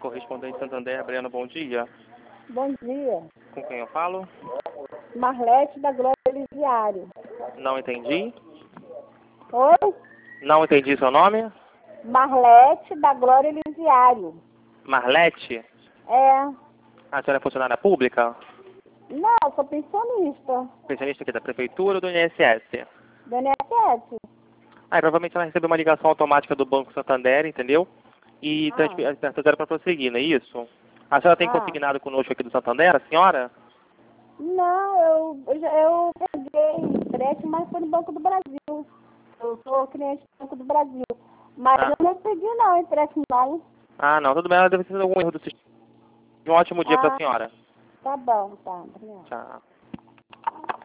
correspondente Santander, Breno, bom dia. Bom dia. Com quem eu falo? Marlete da Glória Elisiário. Não entendi. Oi? Não entendi seu nome? Marlete da Glória Elisiário. Marlete? É. A senhora é funcionária pública? Não, eu sou pensionista. Pensionista aqui da Prefeitura ou do INSS? Do INSS. Provavelmente ela recebeu uma ligação automática do Banco Santander, entendeu? E transferiram para prosseguir, não é isso? A senhora tem consignado conosco aqui do Santander, a senhora? Não, eu peguei empréstimo, mas foi no Banco do Brasil. Eu sou cliente do Banco do Brasil. Mas eu não pedi não, empréstimo não. Não, tudo bem, ela deve ter sido algum erro do sistema. Um ótimo dia para a senhora. Tá bom, tá. Obrigada. Tchau.